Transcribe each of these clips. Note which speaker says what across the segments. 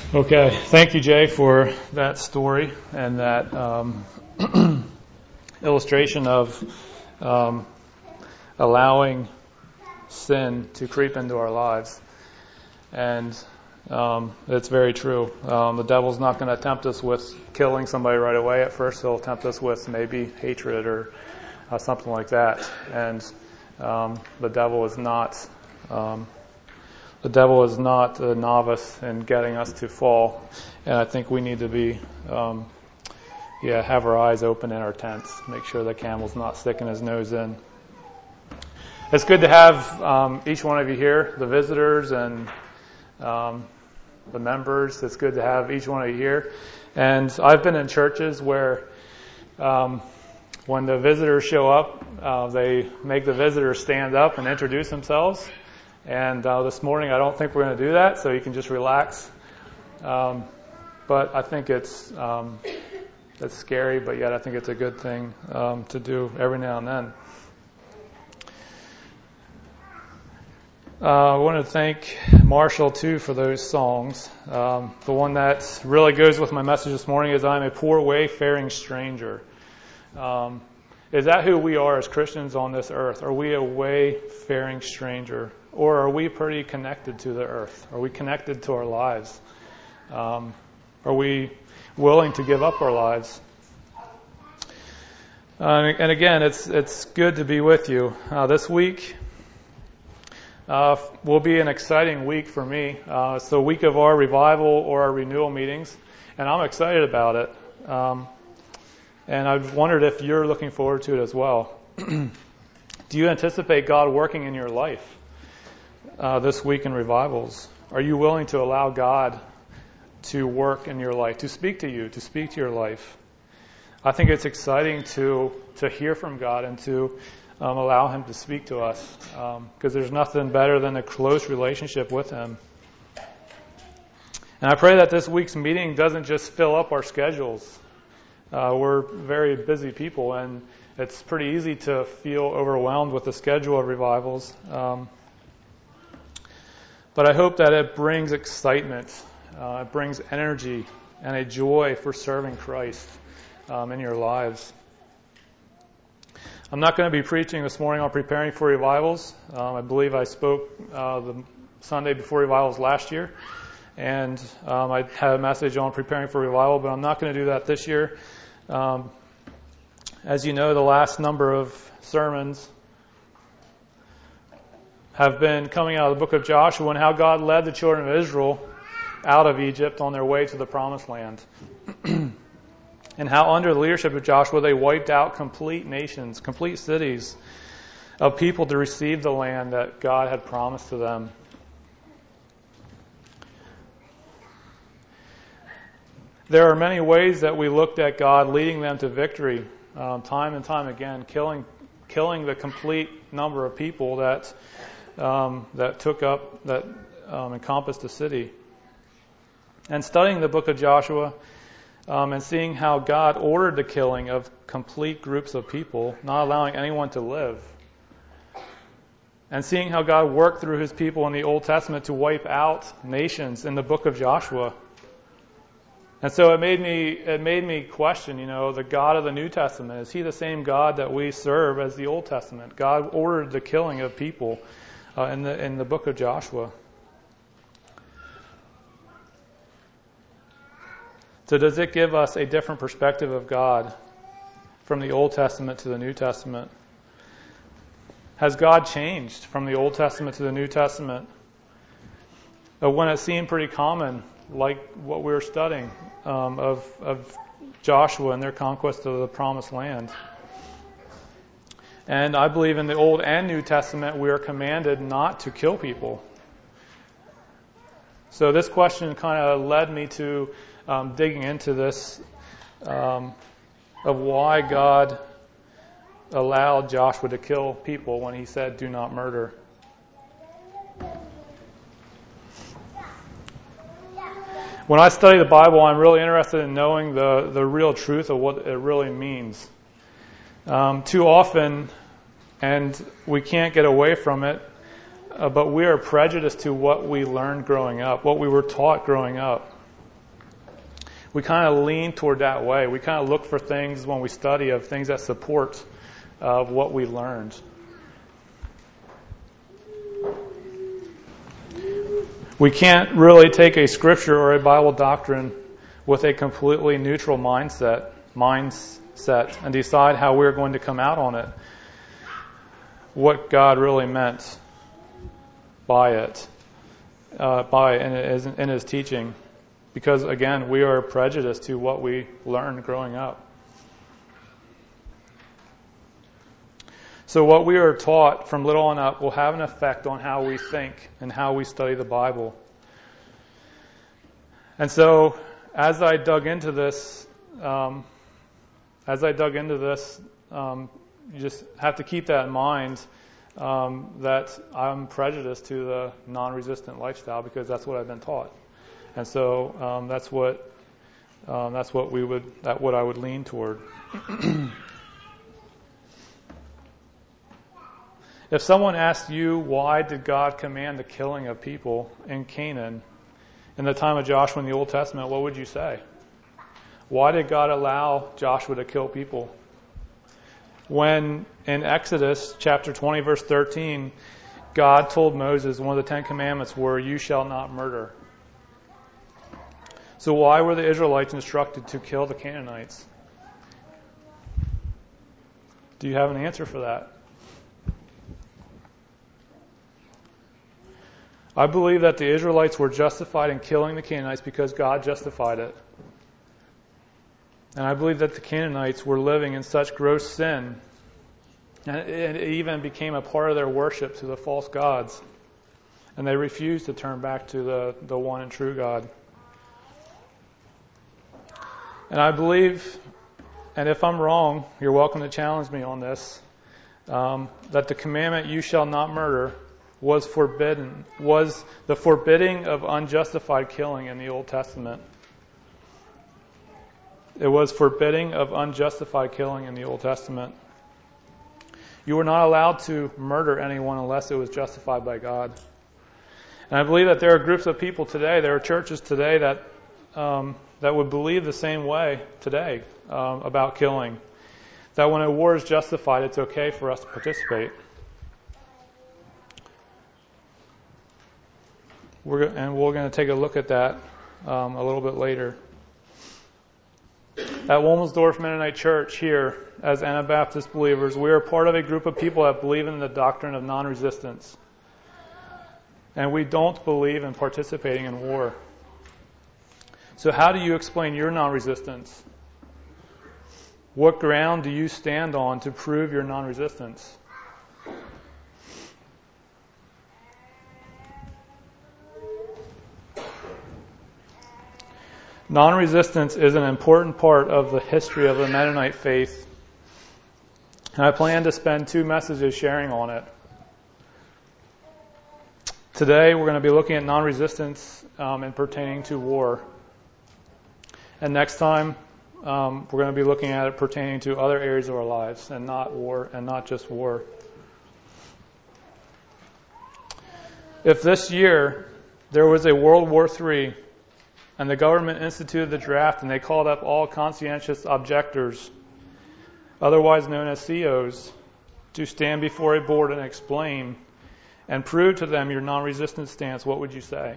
Speaker 1: Okay, thank you, Jay, for that story and that illustration of allowing sin to creep into our lives. And it's very true. The devil's not going to tempt us with killing somebody right away. At first, he'll tempt us with maybe hatred or something like that. And the devil is not a novice in getting us to fall. And I think we need to be, have our eyes open in our tents, make sure the camel's not sticking his nose in. It's good to have each one of you here, the visitors and the members. It's good to have each one of you here. And I've been in churches where when the visitors show up, they make the visitors stand up and introduce themselves. And this morning I don't think we're going to do that, so you can just relax. But I think it's scary, but yet I think it's a good thing to do every now and then. I want to thank Marshall, too, for those songs. The one that really goes with my message this morning is I'm a poor wayfaring stranger. Is that who we are as Christians on this earth? Are we a wayfaring stranger? Or are we pretty connected to the earth? Are we connected to our lives? Are we willing to give up our lives? And again, it's good to be with you. This week will be an exciting week for me. It's the week of our revival or our renewal meetings, and I'm excited about it. And I've wondered if you're looking forward to it as well. Do you anticipate God working in your life this week in revivals? Are you willing to allow God to work in your life, to speak to you, to speak to your life? I think it's exciting to hear from God and to allow Him to speak to us, because there's nothing better than a close relationship with Him. And I pray that this week's meeting doesn't just fill up our schedules. We're very busy people, and it's pretty easy to feel overwhelmed with the schedule of revivals. But I hope that it brings excitement, it brings energy and a joy for serving Christ in your lives. I'm not going to be preaching this morning on preparing for revivals. I believe I spoke the Sunday before revivals last year, and I had a message on preparing for revival, but I'm not going to do that this year. As you know, the last number of sermons have been coming out of the book of Joshua and how God led the children of Israel out of Egypt on their way to the promised land. And how under the leadership of Joshua they wiped out complete nations, complete cities of people to receive the land that God had promised to them. There are many ways that we looked at God leading them to victory, time and time again, killing the complete number of people that encompassed the city. And studying the book of Joshua and seeing how God ordered the killing of complete groups of people, not allowing anyone to live. And seeing how God worked through His people in the Old Testament to wipe out nations in the book of Joshua. And so it made me question, the God of the New Testament. Is He the same God that we serve as the Old Testament? God ordered the killing of people in the book of Joshua. So does it give us a different perspective of God from the Old Testament to the New Testament? Has God changed from the Old Testament to the New Testament? When it seemed pretty common, like what we were studying of Joshua and their conquest of the promised land. And I believe in the Old and New Testament we are commanded not to kill people. So this question kind of led me to digging into this of why God allowed Joshua to kill people when He said, "Do not murder." When I study the Bible, I'm really interested in knowing the real truth of what it really means. Too often, and we can't get away from it, but we are prejudiced to what we learned growing up, what we were taught growing up. we kind of lean toward that way. We kind of look for things when we study of things that support what we learned. We can't really take a scripture or a Bible doctrine with a completely neutral mindset and decide how we're going to come out on it. What God really meant by it, in His teaching. Because again, we are prejudiced to what we learned growing up. So what we are taught from little on up will have an effect on how we think and how we study the Bible. And so, as I dug into this, you just have to keep that in mind, that I'm prejudiced to the non-resistant lifestyle because that's what I've been taught. And so that's what I would lean toward. If someone asked you, why did God command the killing of people in Canaan in the time of Joshua in the Old Testament, what would you say? Why did God allow Joshua to kill people? When in Exodus chapter 20, verse 13, God told Moses one of the 10 Commandments were, you shall not murder. So why were the Israelites instructed to kill the Canaanites? Do you have an answer for that? I believe that the Israelites were justified in killing the Canaanites because God justified it. And I believe that the Canaanites were living in such gross sin, and it even became a part of their worship to the false gods. And they refused to turn back to the one and true God. And I believe, and if I'm wrong, you're welcome to challenge me on this, that the commandment, you shall not murder, was the forbidding of unjustified killing in the Old Testament. It was forbidding of unjustified killing in the Old Testament. You were not allowed to murder anyone unless it was justified by God. And I believe that there are groups of people today, there are churches today that would believe the same way today about killing. That when a war is justified, it's okay for us to participate. We're going to take a look at that a little bit later. At Wilmsdorf Mennonite Church here, as Anabaptist believers, we are part of a group of people that believe in the doctrine of non-resistance. And we don't believe in participating in war. So how do you explain your non-resistance? What ground do you stand on to prove your non-resistance? Non-resistance is an important part of the history of the Mennonite faith. And I plan to spend 2 messages sharing on it. Today we're going to be looking at non-resistance and pertaining to war. And next time we're going to be looking at it pertaining to other areas of our lives and not war, and not just war. If this year there was a World War III and the government instituted the draft and they called up all conscientious objectors, otherwise known as COs, to stand before a board and explain and prove to them your non-resistant stance, what would you say?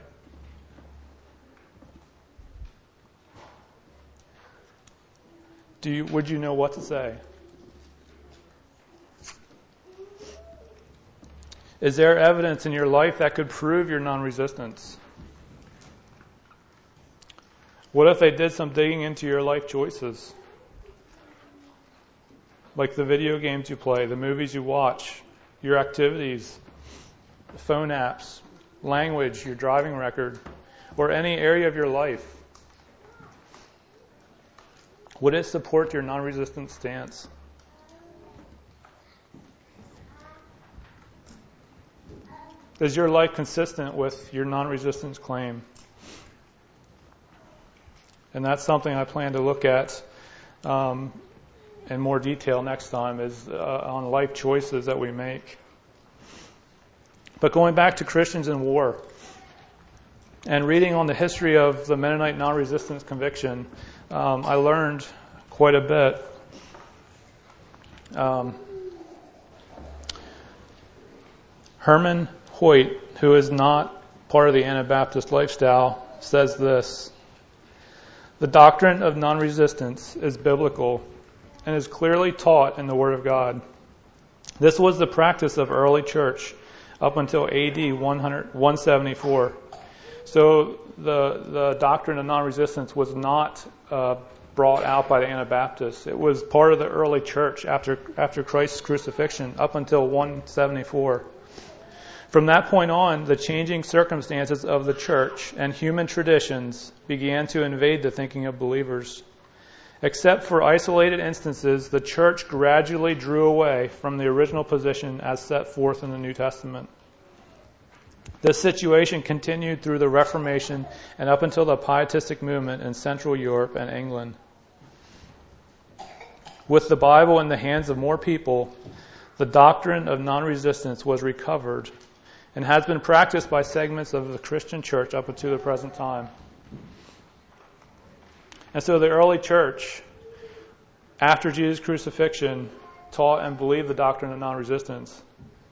Speaker 1: Would you know what to say? Is there evidence in your life that could prove your non-resistance? What if they did some digging into your life choices? Like the video games you play, the movies you watch, your activities, phone apps, language, your driving record, or any area of your life. Would it support your non-resistant stance? Is your life consistent with your non-resistance claim? And that's something I plan to look at in more detail next time, is on life choices that we make. But going back to Christians in war, And reading on the history of the Mennonite non-resistance conviction, I learned quite a bit. Herman Hoyt, who is not part of the Anabaptist lifestyle, says this: "The doctrine of non-resistance is biblical and is clearly taught in the Word of God. This was the practice of early church up until AD 174. So the doctrine of non-resistance was not brought out by the Anabaptists. It was part of the early church after Christ's crucifixion up until 174. From that point on, the changing circumstances of the church and human traditions began to invade the thinking of believers. Except for isolated instances, the church gradually drew away from the original position as set forth in the New Testament. This situation continued through the Reformation and up until the Pietistic movement in Central Europe and England. With the Bible in the hands of more people, the doctrine of non-resistance was recovered and has been practiced by segments of the Christian church up until the present time." And so the early church, after Jesus' crucifixion, taught and believed the doctrine of non-resistance.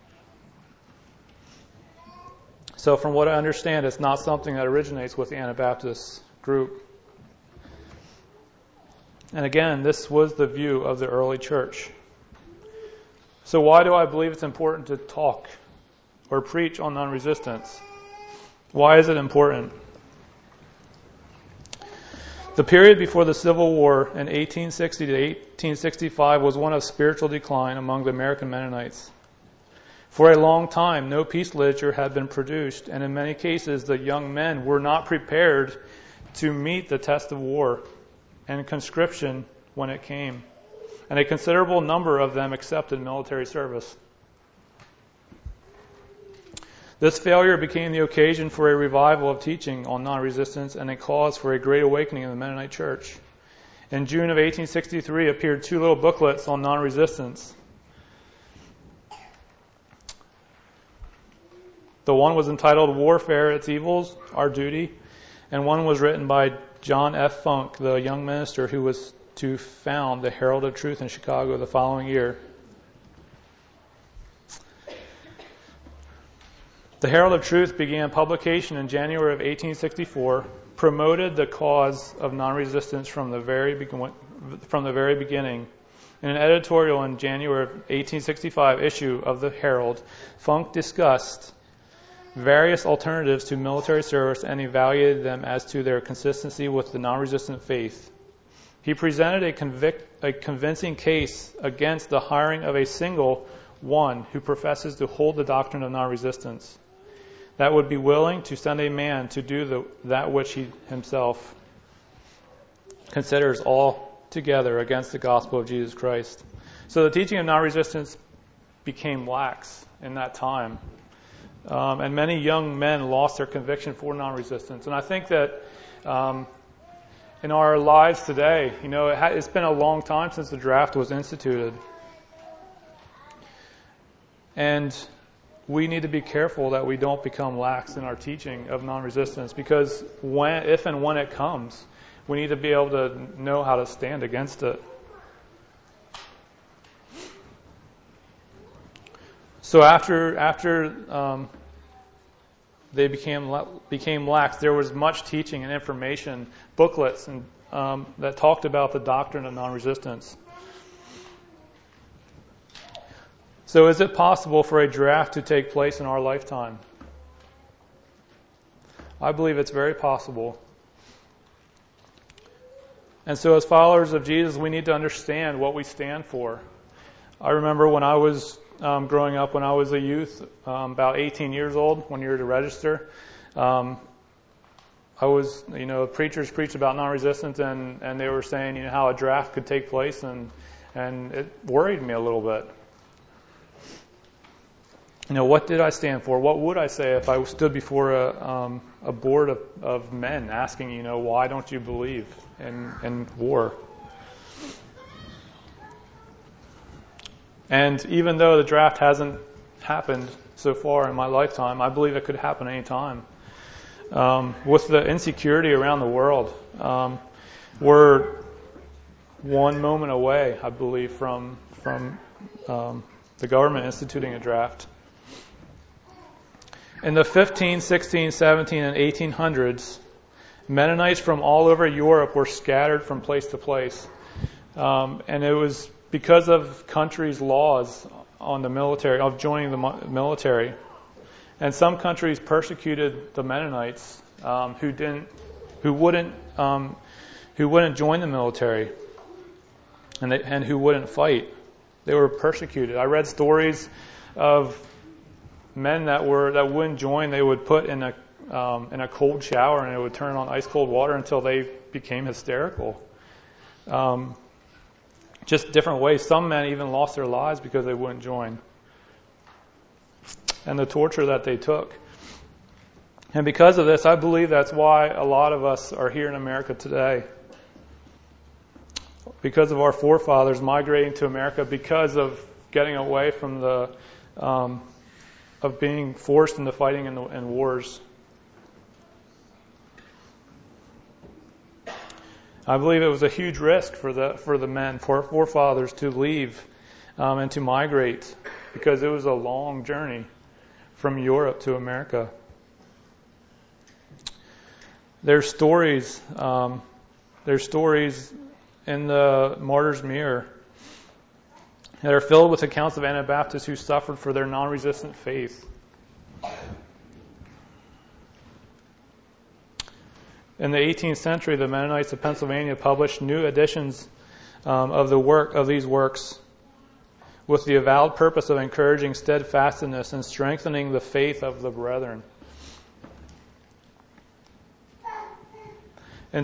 Speaker 1: So from what I understand, it's not something that originates with the Anabaptist group. And again, this was the view of the early church. So why do I believe it's important to talk or preach on non-resistance? Why is it important? The period before the Civil War in 1860 to 1865 was one of spiritual decline among the American Mennonites. For a long time, no peace literature had been produced, and in many cases, the young men were not prepared to meet the test of war and conscription when it came. And a considerable number of them accepted military service. This failure became the occasion for a revival of teaching on non-resistance and a cause for a great awakening in the Mennonite church. In June of 1863 appeared 2 little booklets on non-resistance. The one was entitled "Warfare, Its Evils, Our Duty," and one was written by John F. Funk, the young minister who was to found the Herald of Truth in Chicago the following year. The Herald of Truth began publication in January of 1864, promoted the cause of non-resistance from the very beginning. In an editorial in January of 1865 issue of the Herald, Funk discussed various alternatives to military service and evaluated them as to their consistency with the non-resistant faith. He presented a convincing case against the hiring of a single one who professes to hold the doctrine of non-resistance, that would be willing to send a man to do that which he himself considers altogether against the gospel of Jesus Christ. So the teaching of non-resistance became lax in that time. And many young men lost their conviction for non-resistance. And I think that in our lives today, it's been a long time since the draft was instituted. And we need to be careful that we don't become lax in our teaching of non-resistance, because if and when it comes, we need to be able to know how to stand against it. So after they became lax, there was much teaching and information, booklets, and that talked about the doctrine of non-resistance. So is it possible for a draft to take place in our lifetime? I believe it's very possible. And so as followers of Jesus, we need to understand what we stand for. I remember when I was growing up, when I was a youth, about 18 years old, when you were to register, I was, preachers preached about non-resistance, and they were saying, how a draft could take place, and it worried me a little bit. What did I stand for? What would I say if I stood before a board of men asking, why don't you believe in war? And even though the draft hasn't happened so far in my lifetime, I believe it could happen any time. with the insecurity around the world, we're one moment away, I believe, from the government instituting a draft. In the 15, 16, 17, and 1800s, Mennonites from all over Europe were scattered from place to place. And it was because of countries' laws on the military, of joining the military. And some countries persecuted the Mennonites who wouldn't join the military and who wouldn't fight. They were persecuted. I read stories of men that wouldn't join. They would put in a cold shower and it would turn on ice cold water until they became hysterical. Just different ways. Some men even lost their lives because they wouldn't join. And the torture that they took. And because of this, I believe that's why a lot of us are here in America today. Because of our forefathers migrating to America, because of getting away from of being forced into fighting in wars. I believe it was a huge risk for the men, for our forefathers to leave and to migrate, because it was a long journey from Europe to America. There's stories in the Martyr's Mirror that are filled with accounts of Anabaptists who suffered for their non-resistant faith. In the 18th century, the Mennonites of Pennsylvania published new editions of these works with the avowed purpose of encouraging steadfastness and strengthening the faith of the brethren. In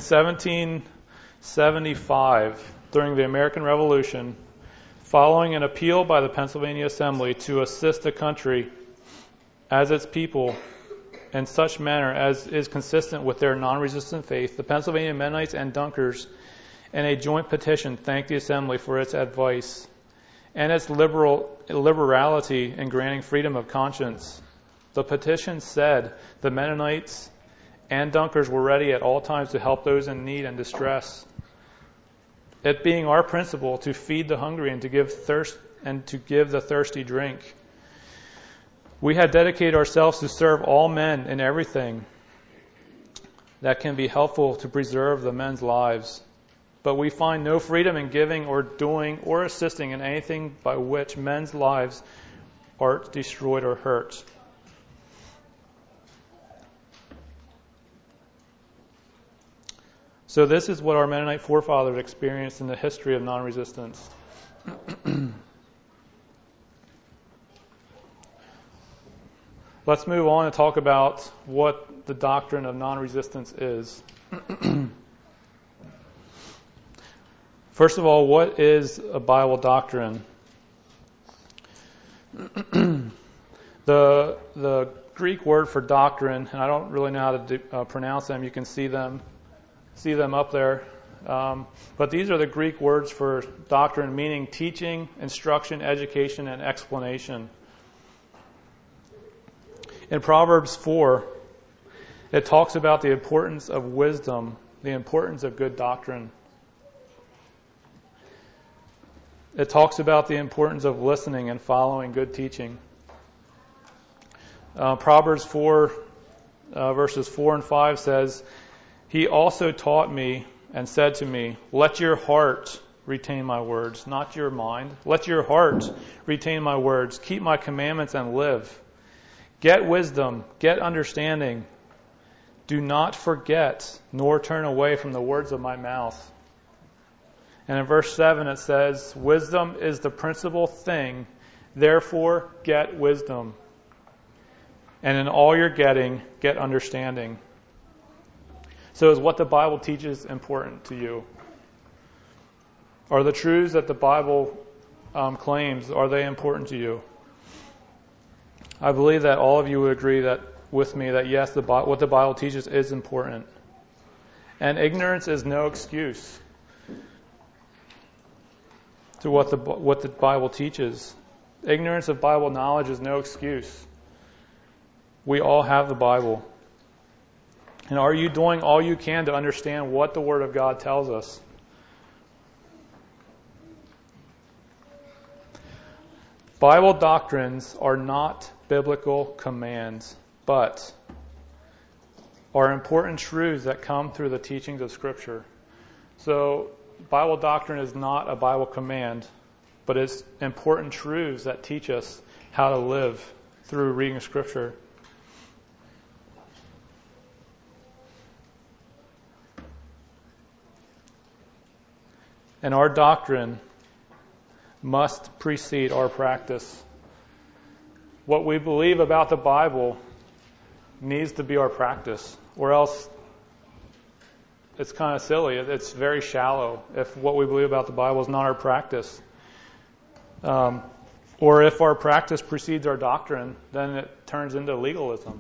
Speaker 1: 1775, during the American Revolution, following an appeal by the Pennsylvania Assembly to assist the country as its people in such manner as is consistent with their non-resistant faith, the Pennsylvania Mennonites and Dunkers, in a joint petition, thanked the Assembly for its advice and its liberality in granting freedom of conscience. The petition said the Mennonites and Dunkers were ready at all times to help those in need and distress. It being our principle to feed the hungry and to give the thirsty drink. We had dedicated ourselves to serve all men in everything that can be helpful to preserve the men's lives. But we find no freedom in giving or doing or assisting in anything by which men's lives are destroyed or hurt. So this is what our Mennonite forefathers experienced in the history of non-resistance. Let's move on and talk about what the doctrine of non-resistance is. First of all, what is a Bible doctrine? The Greek word for doctrine, and I don't really know how to pronounce them. You can see them up there. But these are the Greek words for doctrine, meaning teaching, instruction, education, and explanation. In Proverbs 4, it talks about the importance of wisdom, the importance of good doctrine. It talks about the importance of listening and following good teaching. Proverbs 4, verses 4 and 5 says, "He also taught me and said to me, let your heart retain my words, not your mind. Let your heart retain my words. Keep my commandments and live. Get wisdom, get understanding. Do not forget, nor turn away from the words of my mouth." And in verse 7 it says, "Wisdom is the principal thing, therefore get wisdom. And in all you're getting, get understanding." So is what the Bible teaches important to you? Are the truths that the Bible claims, are they important to you? I believe that all of you would agree with me that yes, what the Bible teaches is important. And ignorance is no excuse to what the Bible teaches. Ignorance of Bible knowledge is no excuse. We all have the Bible. And are you doing all you can to understand what the Word of God tells us? Bible doctrines are not biblical commands, but are important truths that come through the teachings of Scripture. So, Bible doctrine is not a Bible command, but it's important truths that teach us how to live through reading Scripture. And our doctrine must precede our practice. What we believe about the Bible needs to be our practice, or else it's kind of silly. It's very shallow if what we believe about the Bible is not our practice. Or if our practice precedes our doctrine, then it turns into legalism.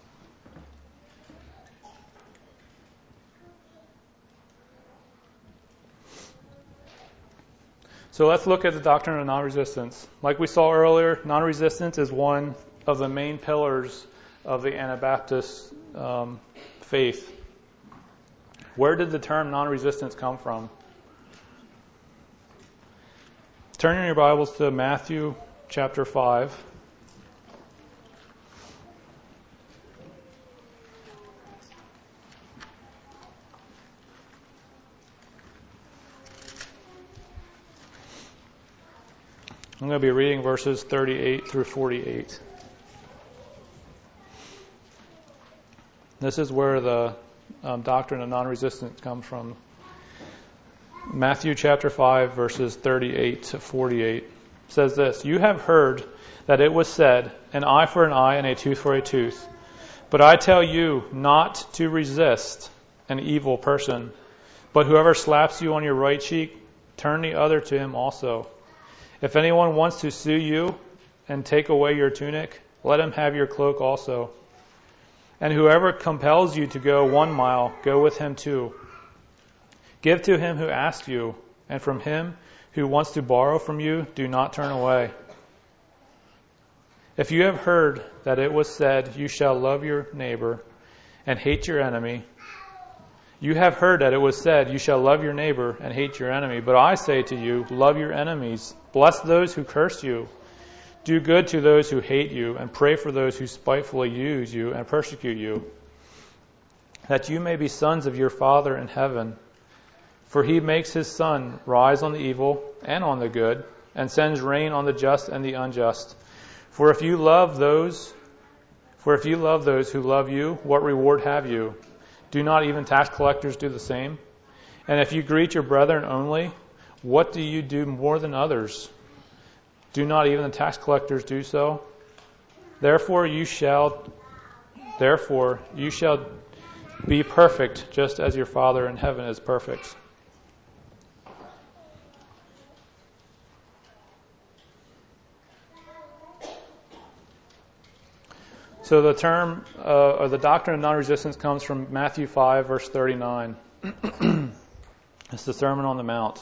Speaker 1: So let's look at the doctrine of non-resistance. Like we saw earlier, non-resistance is one of the main pillars of the Anabaptist faith. Where did the term non-resistance come from? Turn in your Bibles to Matthew chapter 5. I'm going to be reading verses 38 through 48. This is where the doctrine of non-resistance comes from. Matthew chapter 5, verses 38 to 48 says this: "You have heard that it was said, an eye for an eye and a tooth for a tooth. But I tell you not to resist an evil person. But whoever slaps you on your right cheek, turn the other to him also. If anyone wants to sue you and take away your tunic, let him have your cloak also. And whoever compels you to go 1 mile, go with him 2. Give to him who asks you, and from him who wants to borrow from you, do not turn away. If you have heard that it was said, you shall love your neighbor and hate your enemy. You have heard that it was said, you shall love your neighbor and hate your enemy. But I say to you, love your enemies. Bless those who curse you. Do good to those who hate you, and pray for those who spitefully use you and persecute you, that you may be sons of your Father in heaven. For he makes his sun rise on the evil and on the good, and sends rain on the just and the unjust. For if you love those who love you, what reward have you? Do not even tax collectors do the same? And if you greet your brethren only, what do you do more than others? Do not even the tax collectors do so? Therefore you shall be perfect, just as your Father in heaven is perfect." So the term, or the doctrine of non-resistance comes from Matthew 5, verse 39. It's the Sermon on the Mount.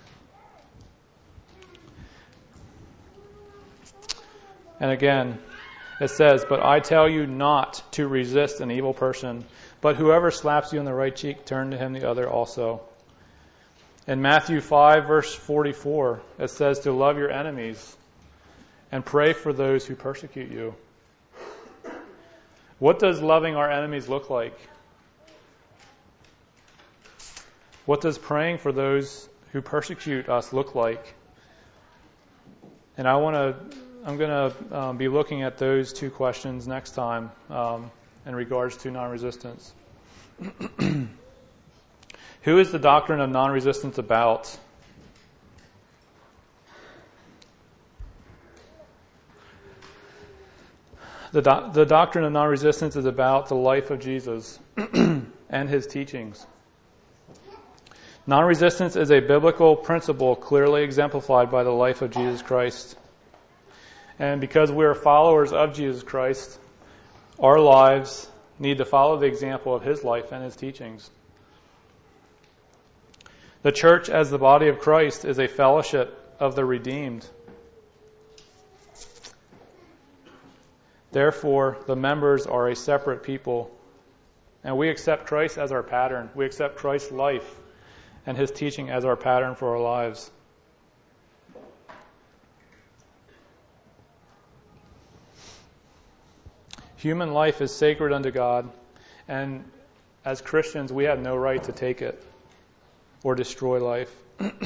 Speaker 1: And again, it says, "But I tell you not to resist an evil person, but whoever slaps you on the right cheek, turn to him the other also." In Matthew 5, verse 44, it says to love your enemies and pray for those who persecute you. What does loving our enemies look like? What does praying for those who persecute us look like? And I'm going to be looking at those two questions next time in regards to non-resistance. Who is the doctrine of non-resistance about? The doctrine of non-resistance is about the life of Jesus and his teachings. Non-resistance is a biblical principle clearly exemplified by the life of Jesus Christ. And because we are followers of Jesus Christ, our lives need to follow the example of his life and his teachings. The church, as the body of Christ, is a fellowship of the redeemed. Therefore, the members are a separate people. And we accept Christ as our pattern. We accept Christ's life and his teaching as our pattern for our lives. Human life is sacred unto God, and as Christians, we have no right to take it or destroy life.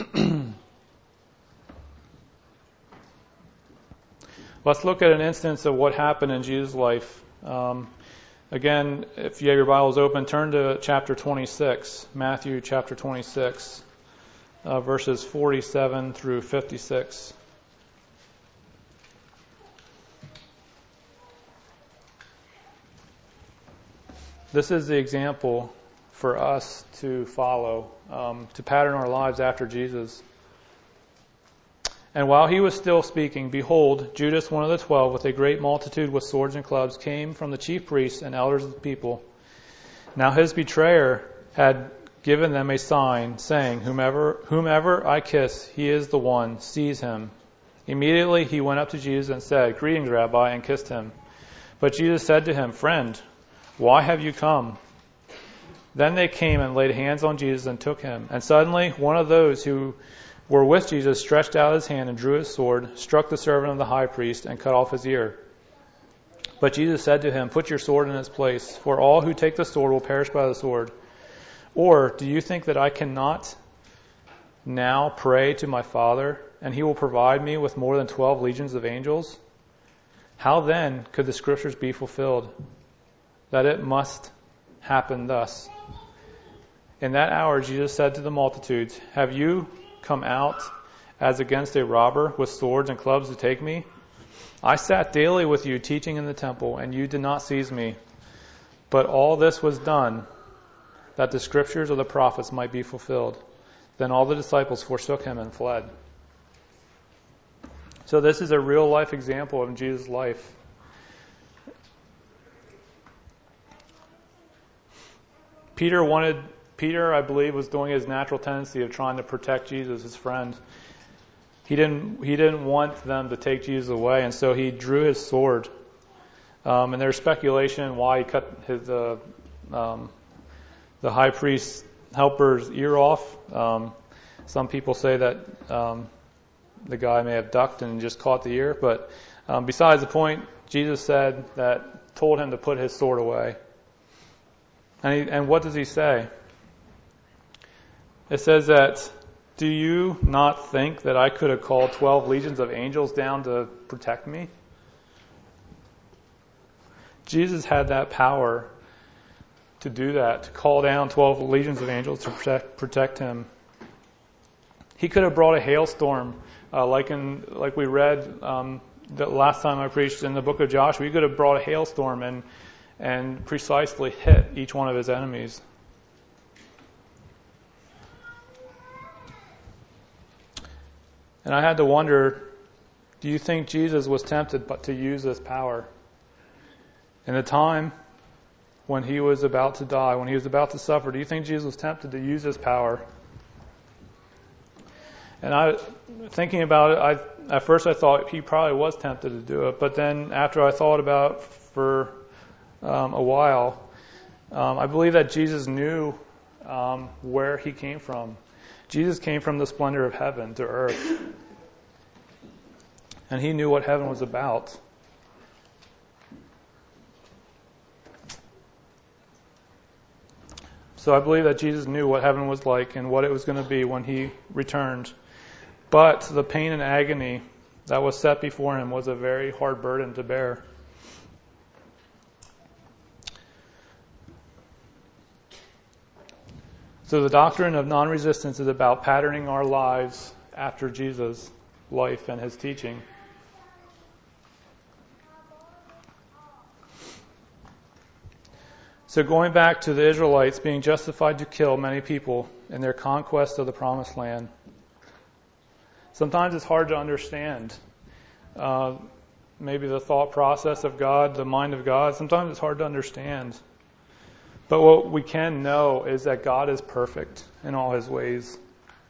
Speaker 1: Let's look at an instance of what happened in Jesus' life. Again, if you have your Bibles open, turn to chapter 26, Matthew chapter 26, verses 47 through 56. This is the example for us to follow, to pattern our lives after Jesus. And while he was still speaking, behold, Judas, one of the 12, with a great multitude with swords and clubs, came from the chief priests and elders of the people. Now his betrayer had given them a sign, saying, Whomever I kiss, he is the one, seize him. Immediately he went up to Jesus and said, Greetings, Rabbi, and kissed him. But Jesus said to him, Friend, why have you come? Then they came and laid hands on Jesus and took him. And suddenly one of those who were with Jesus stretched out his hand and drew his sword, struck the servant of the high priest, and cut off his ear. But Jesus said to him, Put your sword in its place, for all who take the sword will perish by the sword. Or do you think that I cannot now pray to my Father, and he will provide me with more than 12 legions of angels? How then could the Scriptures be fulfilled, that it must happen thus? In that hour Jesus said to the multitudes, Have you come out as against a robber with swords and clubs to take me? I sat daily with you teaching in the temple, and you did not seize me. But all this was done that the Scriptures of the prophets might be fulfilled. Then all the disciples forsook him and fled. So this is a real life example of Jesus' life. Peter, I believe, was doing his natural tendency of trying to protect Jesus, his friend. He didn't want them to take Jesus away, and so he drew his sword. And there's speculation why he cut the high priest's helper's ear off. Some people say that the guy may have ducked and just caught the ear, but besides the point, Jesus told him to put his sword away. And what does he say? It says that, do you not think that I could have called 12 legions of angels down to protect me? Jesus had that power to do that, to call down 12 legions of angels to protect him. He could have brought a hailstorm, like we read the last time I preached in the book of Joshua. He could have brought a hailstorm and precisely hit each one of his enemies. And I had to wonder, do you think Jesus was tempted to use this power? In the time when he was about to die, when he was about to suffer, do you think Jesus was tempted to use this power? And thinking about it, at first I thought he probably was tempted to do it, but then after I thought about it for a while, I believe that Jesus knew where he came from. Jesus came from the splendor of heaven to earth. And he knew what heaven was about. So I believe that Jesus knew what heaven was like and what it was going to be when he returned. But the pain and agony that was set before him was a very hard burden to bear. So the doctrine of non-resistance is about patterning our lives after Jesus' life and his teaching. So going back to the Israelites being justified to kill many people in their conquest of the Promised Land. Sometimes it's hard to understand maybe the thought process of God, the mind of God. Sometimes it's hard to understand. But what we can know is that God is perfect in all his ways.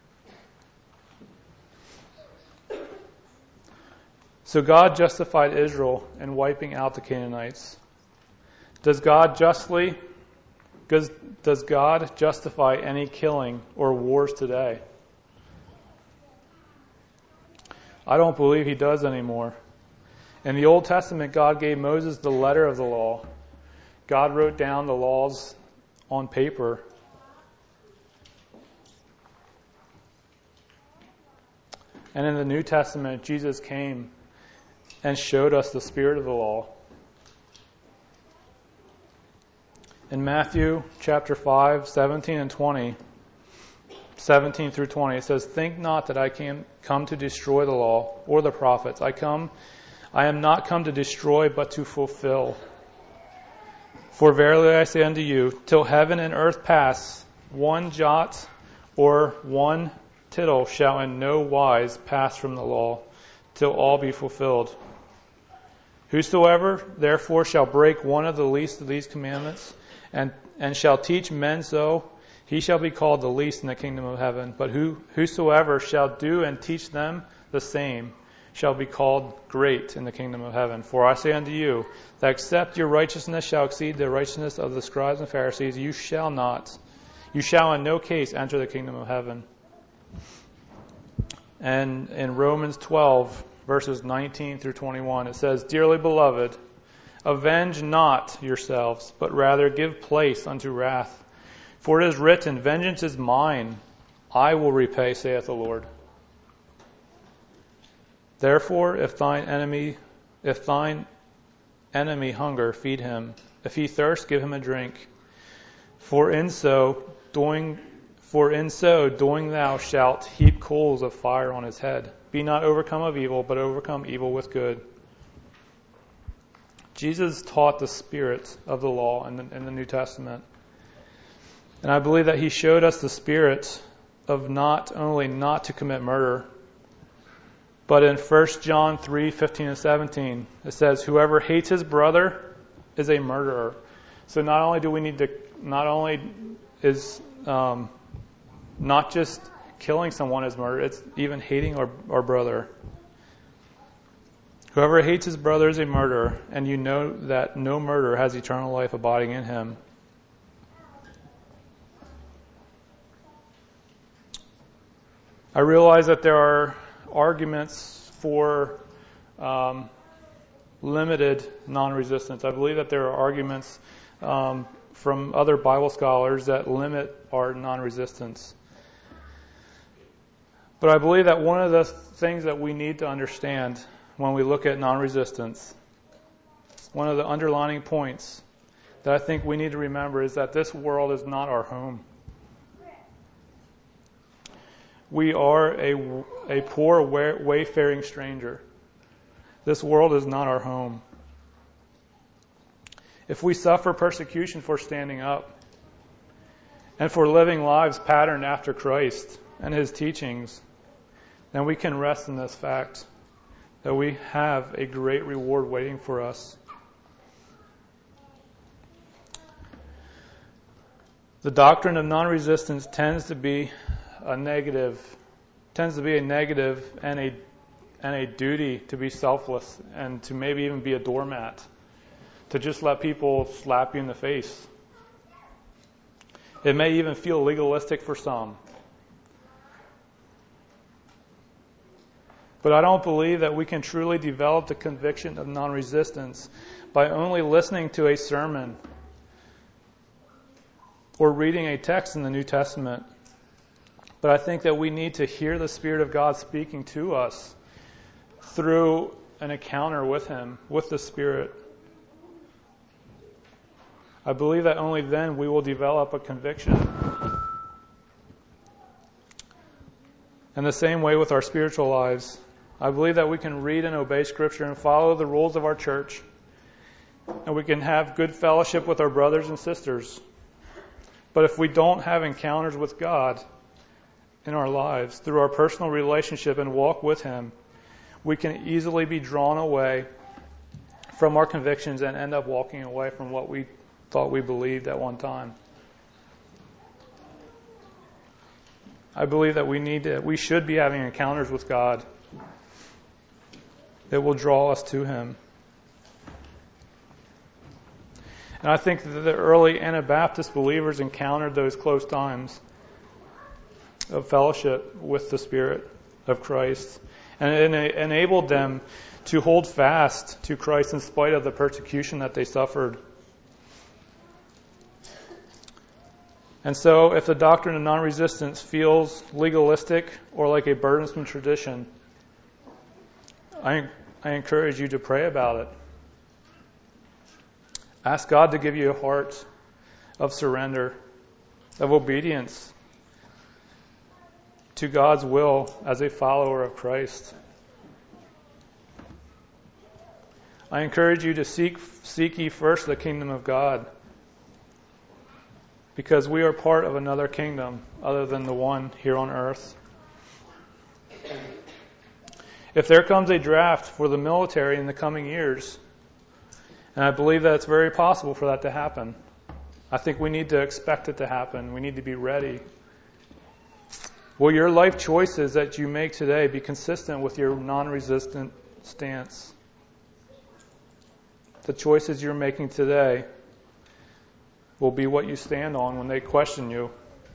Speaker 1: So God justified Israel in wiping out the Canaanites. Does God justly Does God justify any killing or wars today? I don't believe he does anymore. In the Old Testament, God gave Moses the letter of the law. God wrote down the laws on paper. And in the New Testament, Jesus came and showed us the spirit of the law. In Matthew chapter 5, 17 through 20, it says, "Think not that I came to destroy the law or the prophets. I am not come to destroy, but to fulfill. For verily I say unto you, till heaven and earth pass, one jot or one tittle shall in no wise pass from the law, till all be fulfilled. Whosoever therefore shall break one of the least of these commandments, and shall teach men so, he shall be called the least in the kingdom of heaven. But whosoever shall do and teach them the same shall be called great in the kingdom of heaven. For I say unto you, that except your righteousness shall exceed the righteousness of the scribes and Pharisees, you shall in no case enter the kingdom of heaven." And in Romans 12, verses 19 through 21, it says, "Dearly beloved, avenge not yourselves, but rather give place unto wrath. For it is written, Vengeance is mine, I will repay, saith the Lord. Therefore, if thine enemy hunger, feed him. If he thirst, give him a drink. For in so doing thou shalt heap coals of fire on his head. Be not overcome of evil, but overcome evil with good." Jesus taught the spirit of the law in the New Testament. And I believe that he showed us the spirit of not only not to commit murder, but in 1 John 3, 15 and 17, it says, "Whoever hates his brother is a murderer." So not only is not just killing someone is murder, it's even hating our brother. "Whoever hates his brother is a murderer, and you know that no murderer has eternal life abiding in him." I realize that there are arguments for limited non-resistance. I believe that there are arguments from other Bible scholars that limit our non-resistance. But I believe that one of the things that we need to understand when we look at non-resistance, one of the underlining points that I think we need to remember is that this world is not our home. We are a poor, wayfaring stranger. This world is not our home. If we suffer persecution for standing up and for living lives patterned after Christ and his teachings, then we can rest in this fact that we have a great reward waiting for us. The doctrine of non-resistance tends to be a negative and a duty to be selfless and to maybe even be a doormat, to just let people slap you in the face. It may even feel legalistic for some. But I don't believe that we can truly develop the conviction of non-resistance by only listening to a sermon or reading a text in the New Testament. But I think that we need to hear the Spirit of God speaking to us through an encounter with Him, with the Spirit. I believe that only then we will develop a conviction. In the same way with our spiritual lives, I believe that we can read and obey Scripture and follow the rules of our church, and we can have good fellowship with our brothers and sisters. But if we don't have encounters with God in our lives through our personal relationship and walk with Him, we can easily be drawn away from our convictions and end up walking away from what we thought we believed at one time. I believe that we should be having encounters with God that will draw us to Him. And I think that the early Anabaptist believers encountered those close times of fellowship with the Spirit of Christ. And it enabled them to hold fast to Christ in spite of the persecution that they suffered. And so if the doctrine of non-resistance feels legalistic or like a burdensome tradition, I encourage you to pray about it. Ask God to give you a heart of surrender, of obedience to God's will as a follower of Christ. I encourage you to seek ye first the kingdom of God, because we are part of another kingdom other than the one here on earth. If there comes a draft for the military in the coming years, and I believe that it's very possible for that to happen, I think we need to expect it to happen. We need to be ready. Will your life choices that you make today be consistent with your non-resistant stance? The choices you're making today will be what you stand on when they question you.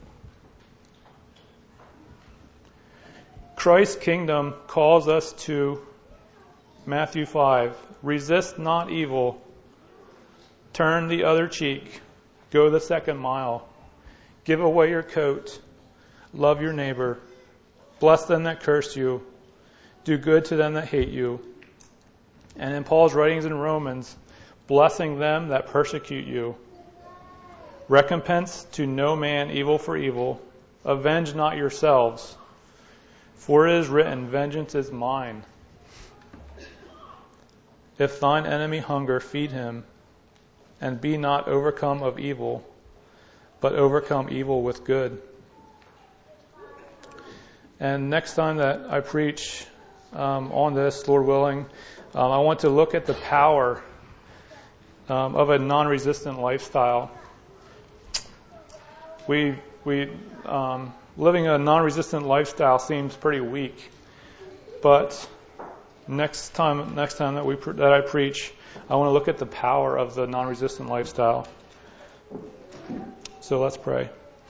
Speaker 1: Christ's kingdom calls us to Matthew 5. Resist not evil. Turn the other cheek. Go the second mile. Give away your coat. Love your neighbor. Bless them that curse you. Do good to them that hate you. And in Paul's writings in Romans, blessing them that persecute you. Recompense to no man evil for evil. Avenge not yourselves. For it is written, vengeance is mine. If thine enemy hunger, feed him. And be not overcome of evil, but overcome evil with good. And next time that I preach on this, Lord willing, I want to look at the power of a non-resistant lifestyle. We living a non-resistant lifestyle seems pretty weak, but next time that I preach, I want to look at the power of the non-resistant lifestyle. So let's pray.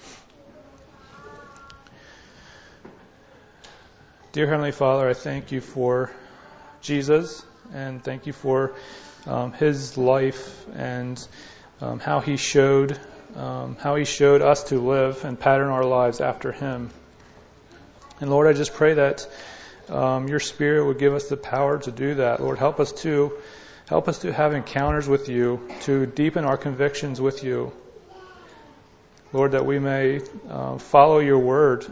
Speaker 1: Dear Heavenly Father, I thank you for Jesus, and thank you for his life and how he showed us to live and pattern our lives after him. And Lord, I just pray that your Spirit would give us the power to do that. Lord, help us to have encounters with you, to deepen our convictions with you. Lord, that we may follow your word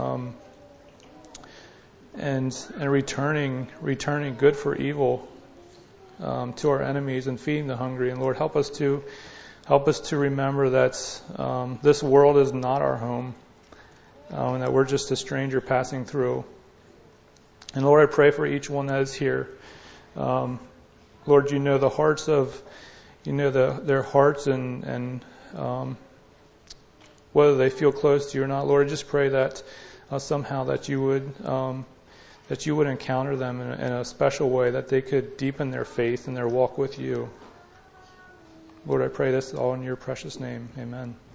Speaker 1: and returning good for evil to our enemies and feeding the hungry. And Lord, help us to remember that this world is not our home, and that we're just a stranger passing through. And Lord, I pray for each one that is here. Lord, you know the hearts of, their hearts and whether they feel close to you or not. Lord, I just pray that somehow that you would encounter them in a special way, that they could deepen their faith and their walk with you. Lord, I pray this all in your precious name. Amen.